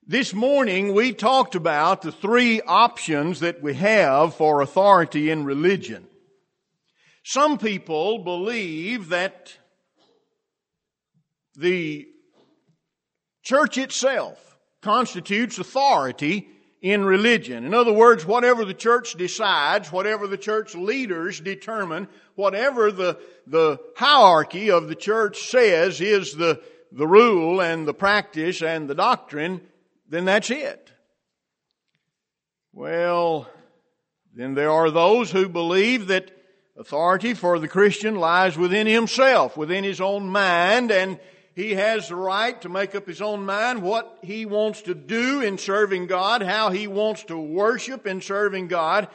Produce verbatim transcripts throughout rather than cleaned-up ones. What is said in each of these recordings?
This morning we talked about the three options that we have for authority in religion. Some people believe that the church itself constitutes authority in religion. In other words, whatever the church decides, whatever the church leaders determine, whatever the, the hierarchy of the church says is the, the rule and the practice and the doctrine, then that's it. Well, then there are those who believe that authority for the Christian lies within himself, within his own mind, and he has the right to make up his own mind what he wants to do in serving God, how he wants to worship in serving God.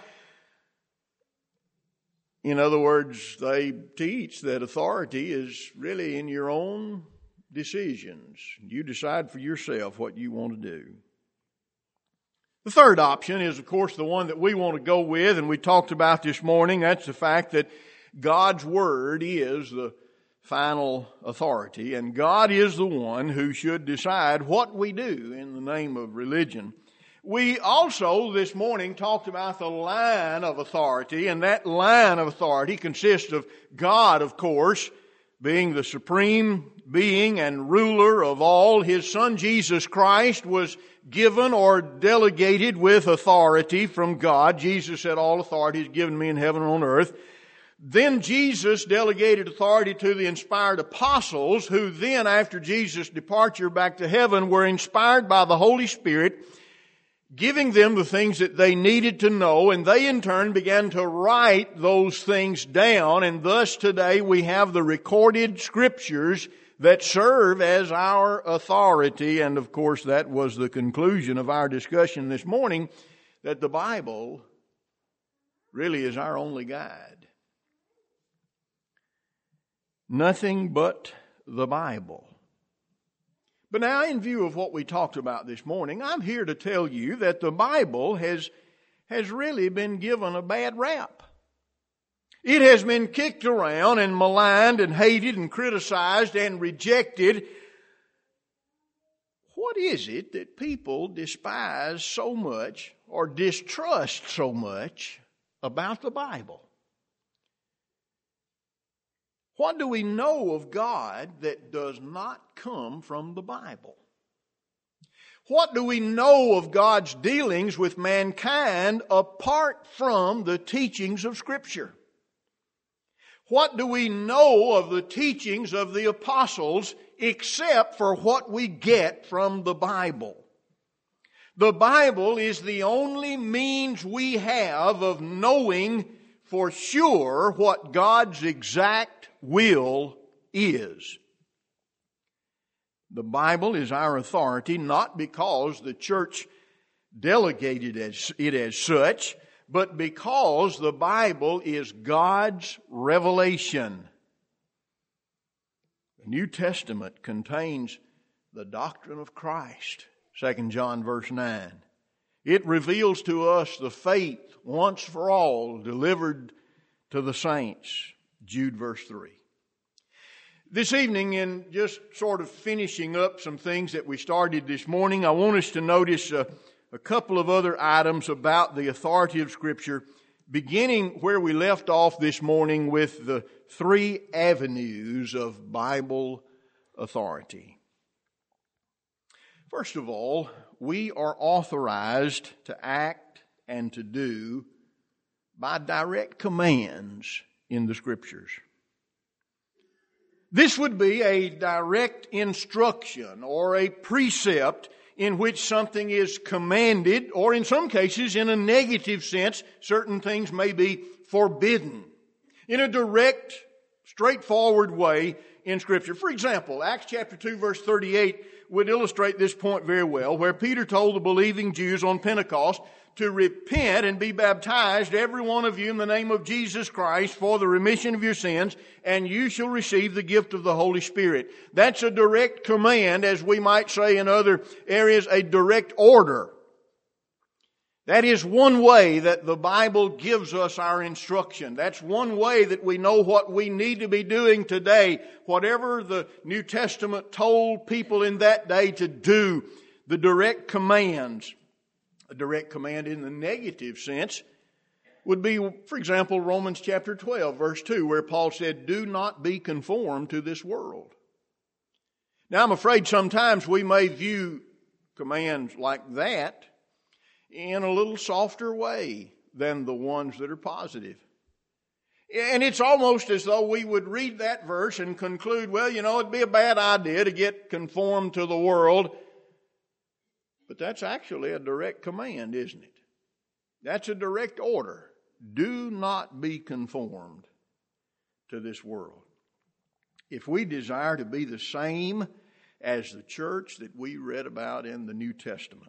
In other words, they teach that authority is really in your own decisions. You decide for yourself what you want to do. The third option is, of course, the one that we want to go with, and we talked about this morning. That's the fact that God's Word is the final authority, and God is the one who should decide what we do in the name of religion. We also this morning talked about the line of authority, and that line of authority consists of God, of course, being the supreme being and ruler of all. His Son Jesus Christ was given or delegated with authority from God. Jesus said, "All authority is given me in heaven and on earth." Then Jesus delegated authority to the inspired apostles, who then, after Jesus' departure back to heaven, were inspired by the Holy Spirit, giving them the things that they needed to know, and they in turn began to write those things down, and thus today we have the recorded scriptures that serve as our authority. And of course that was the conclusion of our discussion this morning, that the Bible really is our only guide. Nothing but the Bible. But now, in view of what we talked about this morning, I'm here to tell you that the Bible has, has really been given a bad rap. It has been kicked around and maligned and hated and criticized and rejected. What is it that people despise so much or distrust so much about the Bible? What do we know of God that does not come from the Bible? What do we know of God's dealings with mankind apart from the teachings of Scripture? What do we know of the teachings of the apostles except for what we get from the Bible? The Bible is the only means we have of knowing for sure what God's exact will is. The Bible is our authority not because the church delegated it as such, but because the Bible is God's revelation. The New Testament contains the doctrine of Christ, Second John verse nine. It reveals to us the faith once for all delivered to the saints, Jude verse three. This evening, in just sort of finishing up some things that we started this morning, I want us to notice a, a couple of other items about the authority of Scripture, beginning where we left off this morning with the three avenues of Bible authority. First of all, we are authorized to act and to do by direct commands in the Scriptures. This would be a direct instruction or a precept in which something is commanded, or in some cases, in a negative sense, certain things may be forbidden in a direct, straightforward way in Scripture. For example, Acts chapter two verse thirty-eight would illustrate this point very well, where Peter told the believing Jews on Pentecost to repent and be baptized, every one of you, in the name of Jesus Christ for the remission of your sins, and you shall receive the gift of the Holy Spirit. That's a direct command, as we might say in other areas, a direct order. That is one way that the Bible gives us our instruction. That's one way that we know what we need to be doing today. Whatever the New Testament told people in that day to do, the direct commands. A direct command in the negative sense would be, for example, Romans chapter twelve, verse two, where Paul said, "Do not be conformed to this world." Now, I'm afraid sometimes we may view commands like that in a little softer way than the ones that are positive. And it's almost as though we would read that verse and conclude, well, you know, it'd be a bad idea to get conformed to the world. But that's actually a direct command, isn't it? That's a direct order. Do not be conformed to this world. If we desire to be the same as the church that we read about in the New Testament,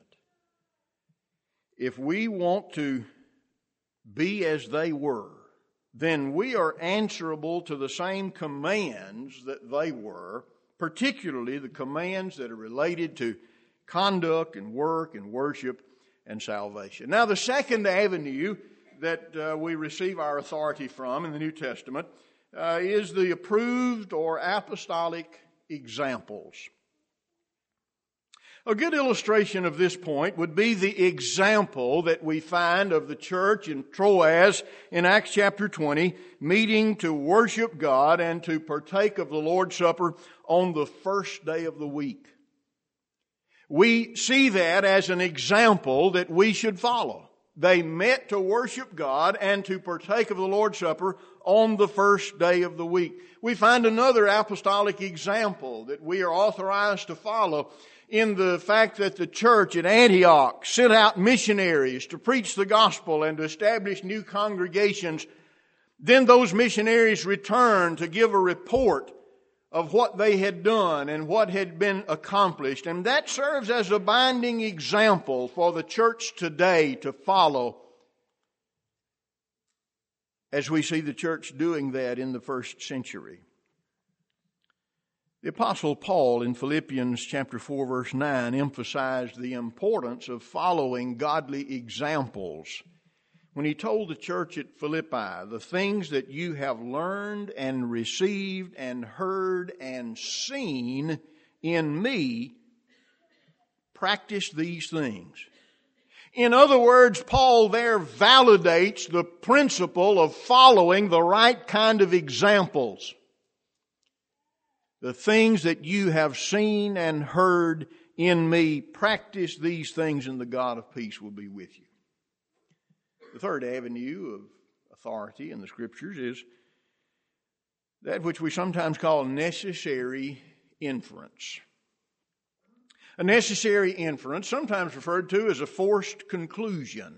if we want to be as they were, then we are answerable to the same commands that they were, particularly the commands that are related to conduct and work and worship and salvation. Now, the second avenue that uh, we receive our authority from in the New Testament uh, is the approved or apostolic examples. A good illustration of this point would be the example that we find of the church in Troas in Acts chapter twenty, meeting to worship God and to partake of the Lord's Supper on the first day of the week. We see that as an example that we should follow. They met to worship God and to partake of the Lord's Supper on the first day of the week. We find another apostolic example that we are authorized to follow in the fact that the church at Antioch sent out missionaries to preach the gospel and to establish new congregations. Then those missionaries returned to give a report of what they had done and what had been accomplished. And that serves as a binding example for the church today to follow, as we see the church doing that in the first century. The Apostle Paul in Philippians chapter four verse nine emphasized the importance of following godly examples when he told the church at Philippi, "The things that you have learned and received and heard and seen in me, practice these things." In other words, Paul there validates the principle of following the right kind of examples. The things that you have seen and heard in me, practice these things and the God of peace will be with you. The third avenue of authority in the Scriptures is that which we sometimes call necessary inference. A necessary inference, sometimes referred to as a forced conclusion.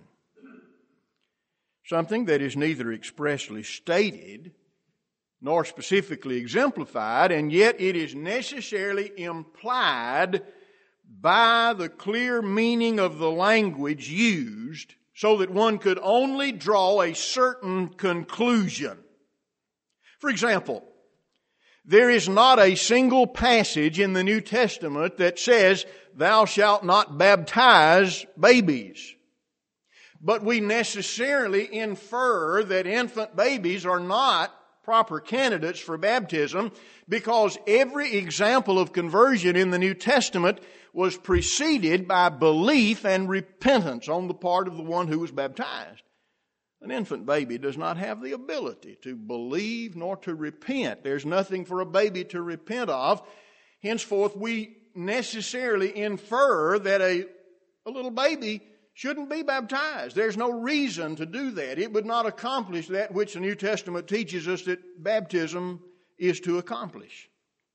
Something that is neither expressly stated nor specifically exemplified, and yet it is necessarily implied by the clear meaning of the language used, so that one could only draw a certain conclusion. For example, there is not a single passage in the New Testament that says, "Thou shalt not baptize babies." But we necessarily infer that infant babies are not proper candidates for baptism, because every example of conversion in the New Testament was preceded by belief and repentance on the part of the one who was baptized. An infant baby does not have the ability to believe nor to repent. There's nothing for a baby to repent of. Henceforth, we necessarily infer that a, a little baby shouldn't be baptized. There's no reason to do that. It would not accomplish that which the New Testament teaches us that baptism is to accomplish.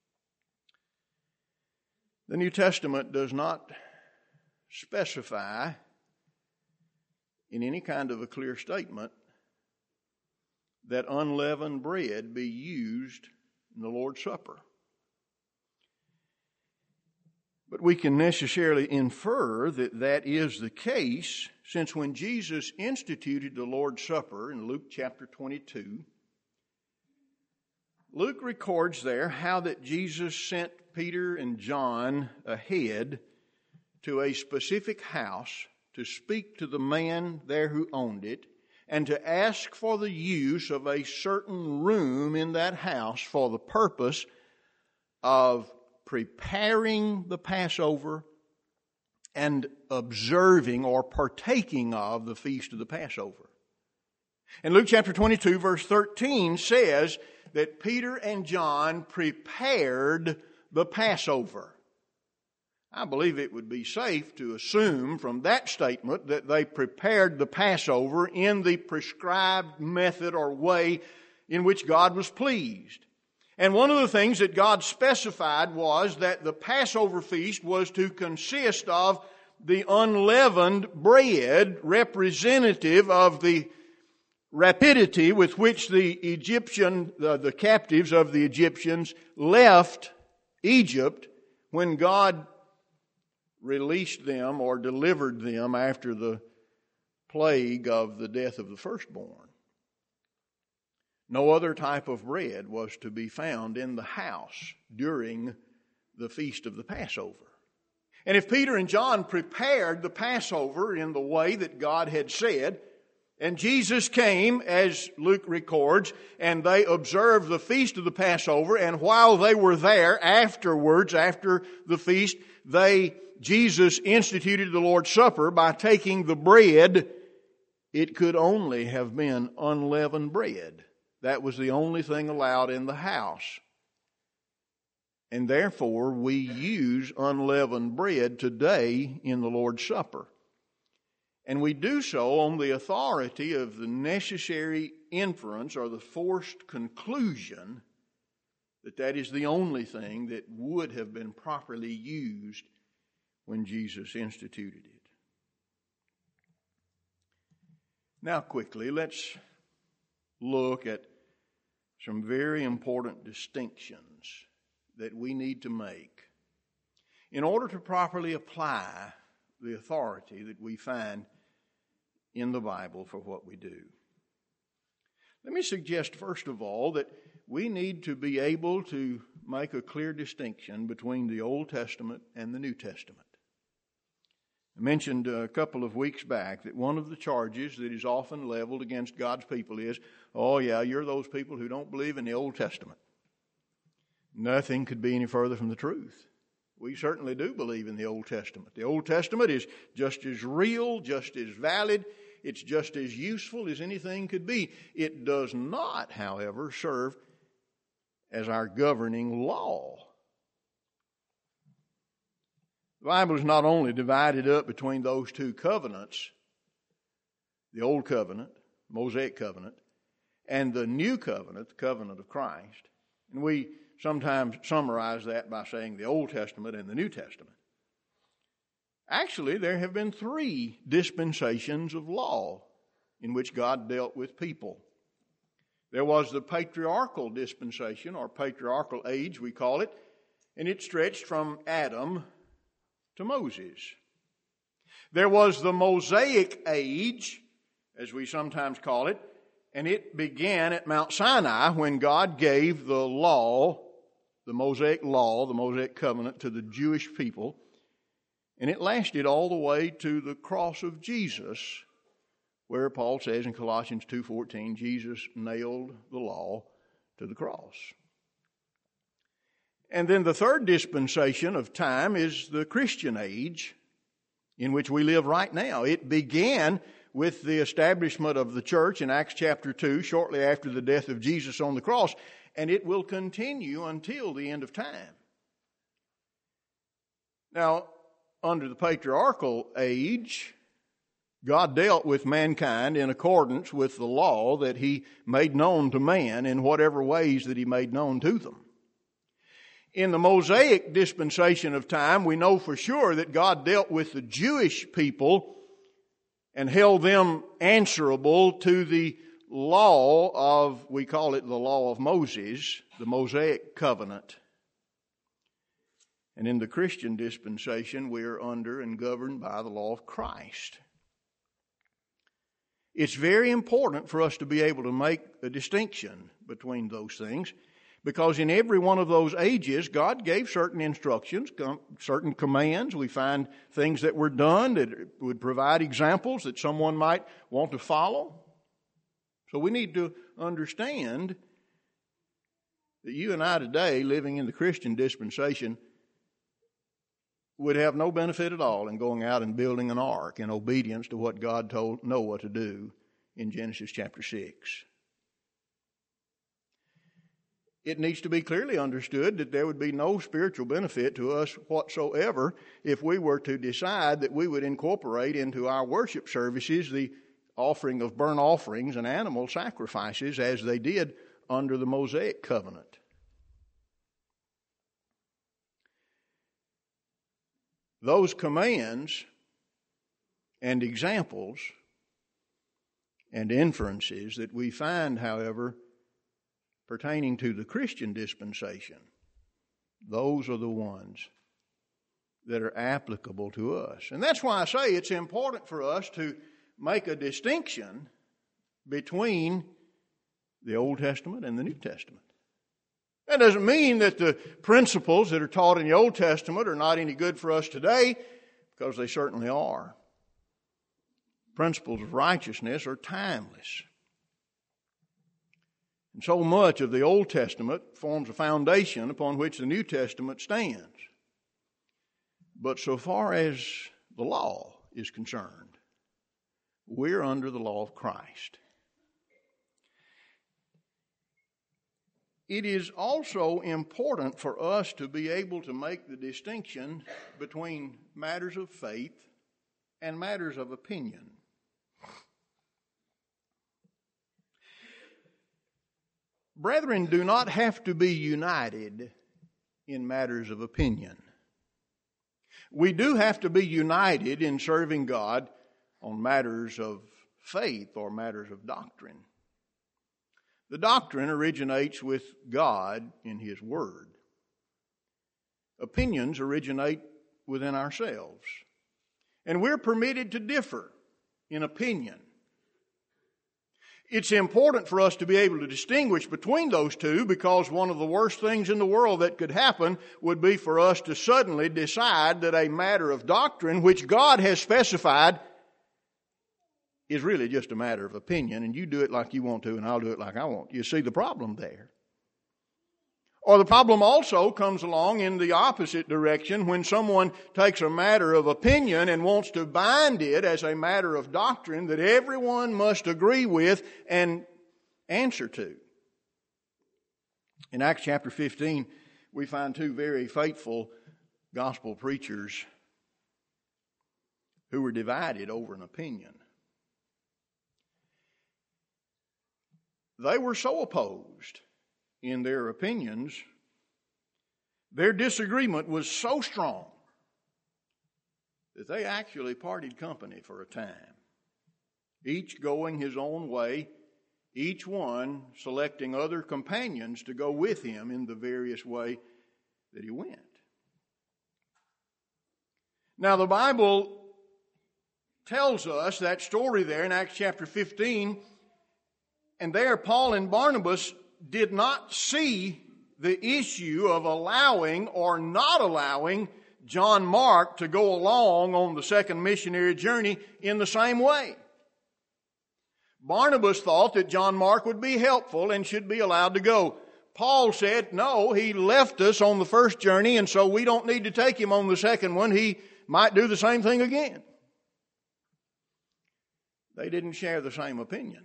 The New Testament does not specify in any kind of a clear statement that unleavened bread be used in the Lord's Supper. But we can necessarily infer that that is the case, since when Jesus instituted the Lord's Supper in Luke chapter twenty-two, Luke records there how that Jesus sent Peter and John ahead to a specific house to speak to the man there who owned it and to ask for the use of a certain room in that house for the purpose of preparing the Passover and observing or partaking of the feast of the Passover. And Luke chapter twenty-two verse thirteen says that Peter and John prepared the Passover. I believe it would be safe to assume from that statement that they prepared the Passover in the prescribed method or way in which God was pleased. And one of the things that God specified was that the Passover feast was to consist of the unleavened bread, representative of the rapidity with which the Egyptian, the, the captives of the Egyptians left Egypt when God released them or delivered them after the plague of the death of the firstborn. No other type of bread was to be found in the house during the feast of the Passover. And if Peter and John prepared the Passover in the way that God had said, and Jesus came, as Luke records, and they observed the feast of the Passover, and while they were there, afterwards, after the feast, they, Jesus instituted the Lord's Supper by taking the bread. It could only have been unleavened bread. That was the only thing allowed in the house. And therefore, we use unleavened bread today in the Lord's Supper. And we do so on the authority of the necessary inference or the forced conclusion that that is the only thing that would have been properly used when Jesus instituted it. Now quickly, let's look at some very important distinctions that we need to make in order to properly apply the authority that we find in the Bible for what we do. Let me suggest, first of all, that we need to be able to make a clear distinction between the Old Testament and the New Testament. I mentioned a couple of weeks back that one of the charges that is often leveled against God's people is, oh yeah, you're those people who don't believe in the Old Testament. Nothing could be any further from the truth. We certainly do believe in the Old Testament. The Old Testament is just as real, just as valid, it's just as useful as anything could be. It does not, however, serve as our governing law. The Bible is not only divided up between those two covenants, the Old Covenant, Mosaic Covenant, and the New Covenant, the Covenant of Christ. And we sometimes summarize that by saying the Old Testament and the New Testament. Actually, there have been three dispensations of law in which God dealt with people. There was the patriarchal dispensation, or patriarchal age, we call it, and it stretched from Adam to Moses. There was the Mosaic age, as we sometimes call it, and it began at Mount Sinai when God gave the law, the Mosaic law, the Mosaic covenant to the Jewish people, and it lasted all the way to the cross of Jesus, where Paul says in Colossians two fourteen, Jesus nailed the law to the cross. And then the third dispensation of time is the Christian age in which we live right now. It began with the establishment of the church in Acts chapter two, shortly after the death of Jesus on the cross, and it will continue until the end of time. Now, under the patriarchal age, God dealt with mankind in accordance with the law that He made known to man in whatever ways that He made known to them. In the Mosaic dispensation of time, we know for sure that God dealt with the Jewish people and held them answerable to the law of, we call it the law of Moses, the Mosaic covenant. And in the Christian dispensation, we are under and governed by the law of Christ. It's very important for us to be able to make a distinction between those things, because in every one of those ages, God gave certain instructions, certain commands. We find things that were done that would provide examples that someone might want to follow. So we need to understand that you and I today, living in the Christian dispensation, would have no benefit at all in going out and building an ark in obedience to what God told Noah to do in Genesis chapter six. It needs to be clearly understood that there would be no spiritual benefit to us whatsoever if we were to decide that we would incorporate into our worship services the offering of burnt offerings and animal sacrifices as they did under the Mosaic covenant. Those commands and examples and inferences that we find, however, pertaining to the Christian dispensation, those are the ones that are applicable to us. And that's why I say it's important for us to make a distinction between the Old Testament and the New Testament. That doesn't mean that the principles that are taught in the Old Testament are not any good for us today, because they certainly are. Principles of righteousness are timeless. And so much of the Old Testament forms a foundation upon which the New Testament stands. But so far as the law is concerned, we're under the law of Christ. It is also important for us to be able to make the distinction between matters of faith and matters of opinion. Brethren do not have to be united in matters of opinion. We do have to be united in serving God on matters of faith or matters of doctrine. The doctrine originates with God in His Word. Opinions originate within ourselves. And we're permitted to differ in opinion. It's important for us to be able to distinguish between those two, because one of the worst things in the world that could happen would be for us to suddenly decide that a matter of doctrine, which God has specified, is really just a matter of opinion, and you do it like you want to and I'll do it like I want. You see the problem there. Or the problem also comes along in the opposite direction when someone takes a matter of opinion and wants to bind it as a matter of doctrine that everyone must agree with and answer to. In Acts chapter fifteen, we find two very faithful gospel preachers who were divided over an opinion. They were so opposed in their opinions, their disagreement was so strong that they actually parted company for a time, each going his own way, each one selecting other companions to go with him in the various way that he went. Now the Bible tells us that story there in Acts chapter fifteen, and there Paul and Barnabas did not see the issue of allowing or not allowing John Mark to go along on the second missionary journey in the same way. Barnabas thought that John Mark would be helpful and should be allowed to go. Paul said, no, he left us on the first journey, and so we don't need to take him on the second one. He might do the same thing again. They didn't share the same opinion,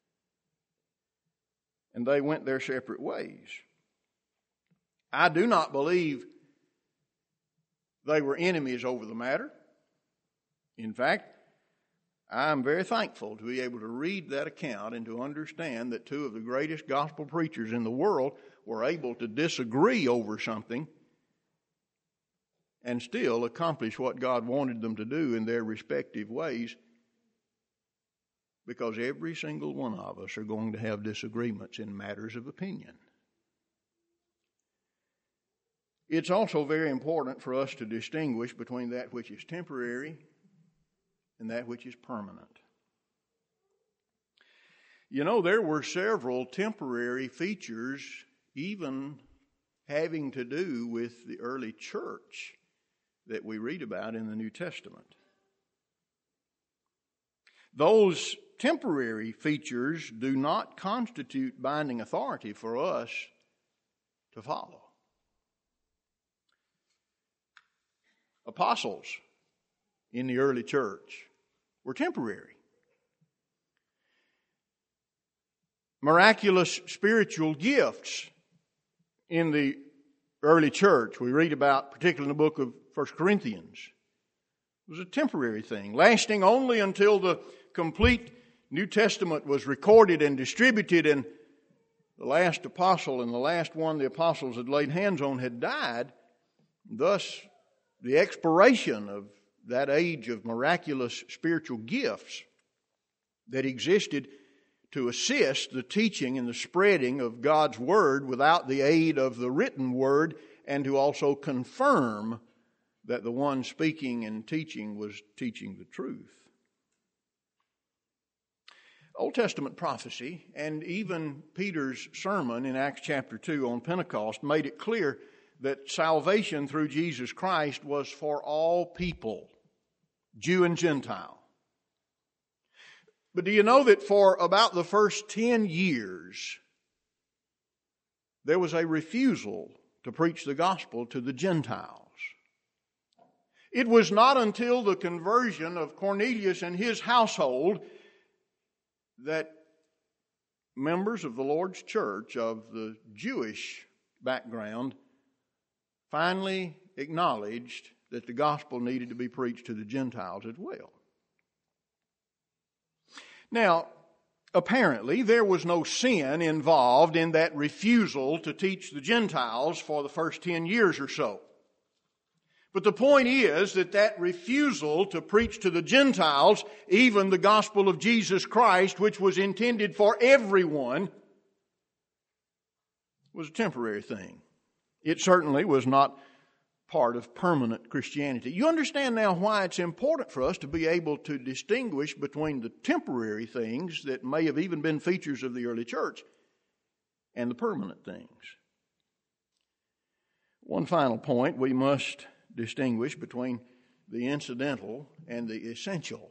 and they went their separate ways. I do not believe they were enemies over the matter. In fact, I am very thankful to be able to read that account and to understand that two of the greatest gospel preachers in the world were able to disagree over something and still accomplish what God wanted them to do in their respective ways, because every single one of us are going to have disagreements in matters of opinion. It's also very important for us to distinguish between that which is temporary and that which is permanent. You know, there were several temporary features even having to do with the early church that we read about in the New Testament. Those temporary features do not constitute binding authority for us to follow. apostles in the early church were temporary. Miraculous spiritual gifts in the early church, we read about, particularly in the book of First Corinthians, was a temporary thing, lasting only until the complete New Testament was recorded and distributed, and the last apostle and the last one the apostles had laid hands on had died. Thus, the expiration of that age of miraculous spiritual gifts that existed to assist the teaching and the spreading of God's Word without the aid of the written Word, and to also confirm that the one speaking and teaching was teaching the truth. Old Testament prophecy and even Peter's sermon in Acts chapter two on Pentecost made it clear that salvation through Jesus Christ was for all people, Jew and Gentile. But do you know that for about the first ten years, there was a refusal to preach the gospel to the Gentiles? It was not until the conversion of Cornelius and his household that members of the Lord's church of the Jewish background finally acknowledged that the gospel needed to be preached to the Gentiles as well. Now, apparently there was no sin involved in that refusal to teach the Gentiles for the first ten years or so. But the point is that that refusal to preach to the Gentiles, even the gospel of Jesus Christ, which was intended for everyone, was a temporary thing. It certainly was not part of permanent Christianity. You understand now why it's important for us to be able to distinguish between the temporary things that may have even been features of the early church and the permanent things. One final point, we must distinguish between the incidental and the essential.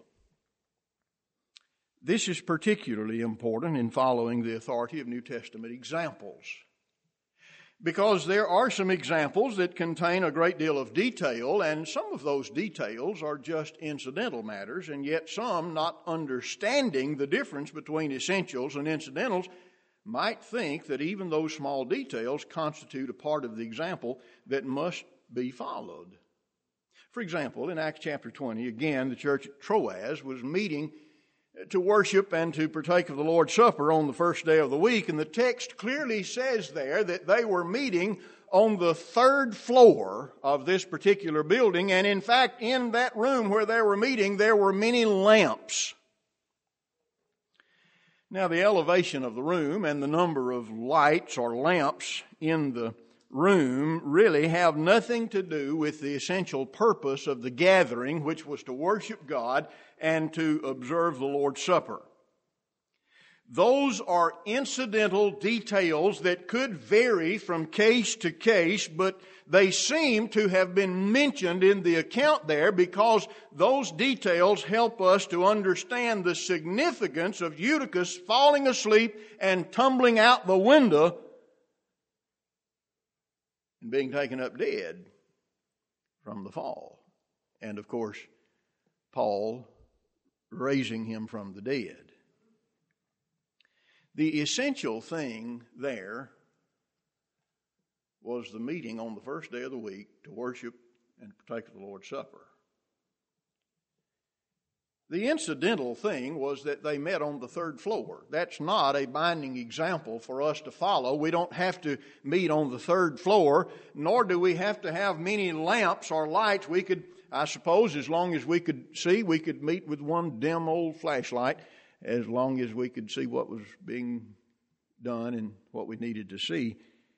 This is particularly important in following the authority of New Testament examples, because there are some examples that contain a great deal of detail, and some of those details are just incidental matters, and yet some, not understanding the difference between essentials and incidentals, might think that even those small details constitute a part of the example that must be followed. For example, in Acts chapter twenty, again, the church at Troas was meeting to worship and to partake of the Lord's Supper on the first day of the week, and the text clearly says there that they were meeting on the third floor of this particular building, and in fact, in that room where they were meeting, there were many lamps. Now, the elevation of the room and the number of lights or lamps in the room really have nothing to do with the essential purpose of the gathering, which was to worship God and to observe the Lord's Supper. Those are incidental details that could vary from case to case, but they seem to have been mentioned in the account there because those details help us to understand the significance of Eutychus falling asleep and tumbling out the window and being taken up dead from the fall. And of course, Paul raising him from the dead. The essential thing there was the meeting on the first day of the week to worship and partake of the Lord's Supper. The incidental thing was that they met on the third floor. That's not a binding example for us to follow. We don't have to meet on the third floor, nor do we have to have many lamps or lights. We could, I suppose, as long as we could see, we could meet with one dim old flashlight, as long as we could see what was being done and what we needed to see.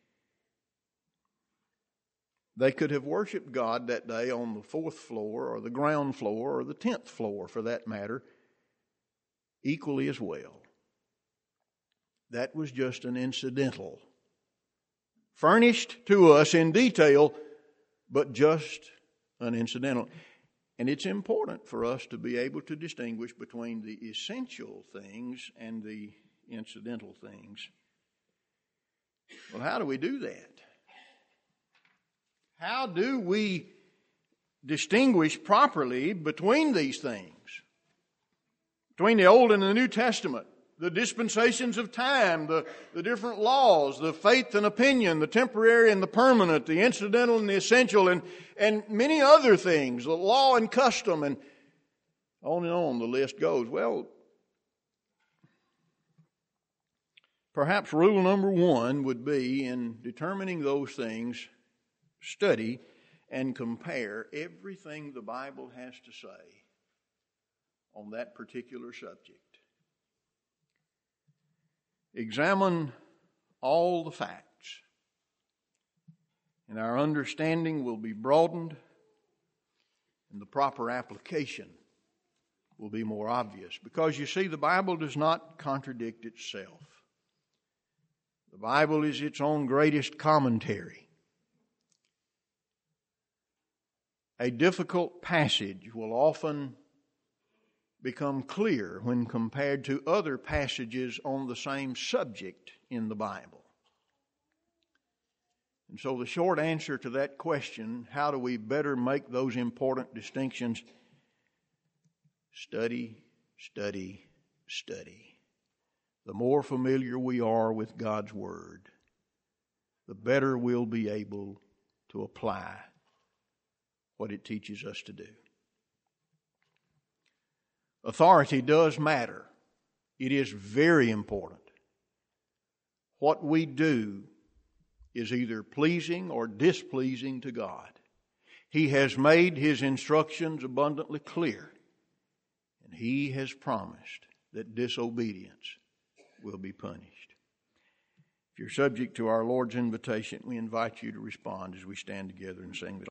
They could have worshiped God that day on the fourth floor or the ground floor or the tenth floor, for that matter, equally as well. That was just an incidental, furnished to us in detail, but just an incidental. And it's important for us to be able to distinguish between the essential things and the incidental things. Well, how do we do that? How do we distinguish properly between these things, between the Old and the New Testament, the dispensations of time, the, the different laws, the faith and opinion, the temporary and the permanent, the incidental and the essential, and, and many other things, the law and custom, and on and on the list goes. Well, perhaps rule number one would be, in determining those things, study and compare everything the Bible has to say on that particular subject. Examine all the facts, and our understanding will be broadened, and the proper application will be more obvious. Because you see, the Bible does not contradict itself. The Bible is its own greatest commentary. A difficult passage will often become clear when compared to other passages on the same subject in the Bible. And so the short answer to that question, how do we better make those important distinctions? Study, study, study. The more familiar we are with God's Word, the better we'll be able to apply what it teaches us to do. Authority does matter. It is very important. What we do is either pleasing or displeasing to God. He has made His instructions abundantly clear, and He has promised that disobedience will be punished. If you're subject to our Lord's invitation, we invite you to respond as we stand together and sing this.